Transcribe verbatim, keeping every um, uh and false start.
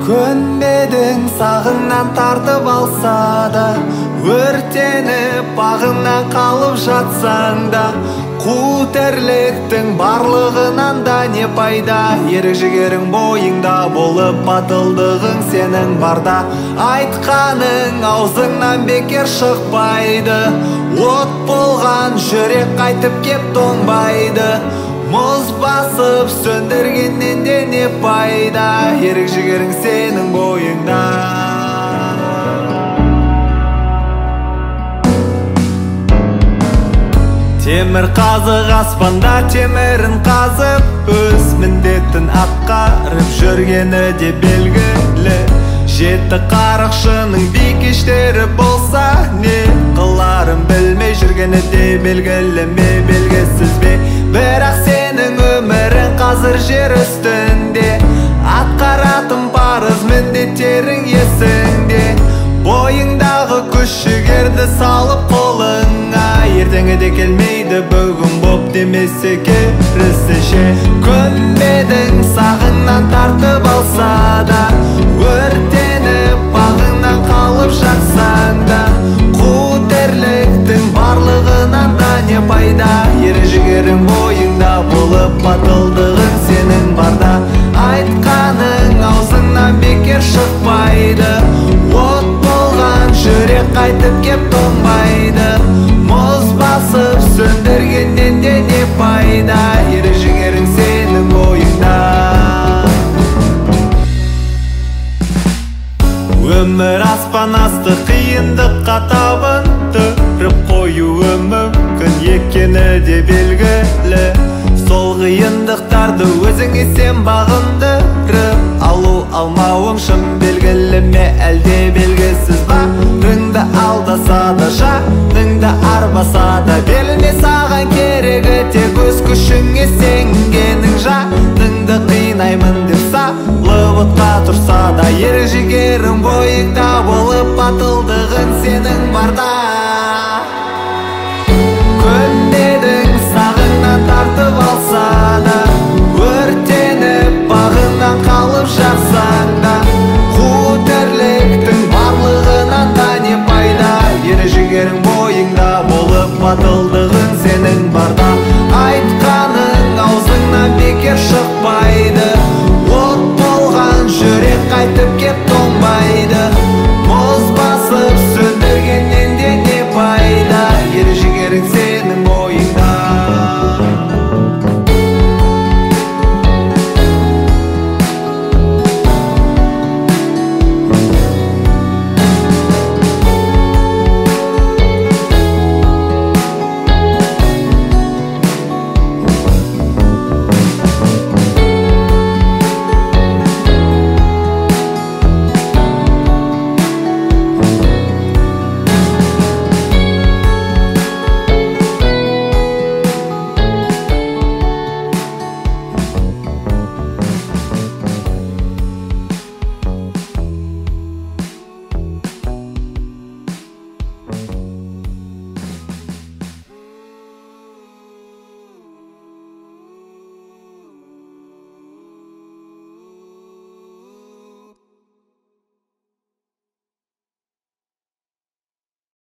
Көнбедің сағыңнан тартып алса да, өртеніп бағыңнан қалып жатсаң да, қу тірліктің барлығынан да не пайда? Ерік жігерің бойыңда болып, батылдығың сенің барда. Айтқаның аузыңнан бекер шықпайды, от болған жүрек қайтып кеп тоңбайды. Мұз басып сөндіргеннен де не пайда? Ерік жігерің сенің бойыңда. Темір қазық аспанда темірін қазып, өз міндетін атқарып жүргені де белгілі. Жеті қарақшының бикештері болса, не қыларын білмей жүргені де белгілі ме, белгісіз бе? Бірақ сенің өмірің қазір жер үстінде, атқаратын парыз міндеттерің есіңде. Бойыңдағы күш жігерді салып қолыңа, ертеңі де келмейді бүгін боп демесе керісінше. Көнбедің сағыңнан тартып алса да, өртеніп бағыңнан қалып жатсаң да, қу тірліктің барлығынан да не пайда? Ерік жігерің бойыңда болып, батылдығың сенің барда. Айтқаның аузыңнан бекер шықпайды, от болған жүрек қайтып кеп тоңбайды. Мұз басып сөндіргеннен де не пайда? Ерік жігерің сенің бойыңда. Өмір аспан асты қиындыққа табындырып қоюы мүмкін екені де белгілі. Сол қиындықтарды өзіңе сен бағындырып алу алмауың шын белгілі ме, әлде белгісіз ба? Рыңды алдаса да, жағыңды арбаса да, беліне саған керегі тек өз күшіңе сенгенің. Жаныңды қинаймын деп салып отқа тұрса да, ерік жігерің бойыңда болып, батылдығың сенің барда.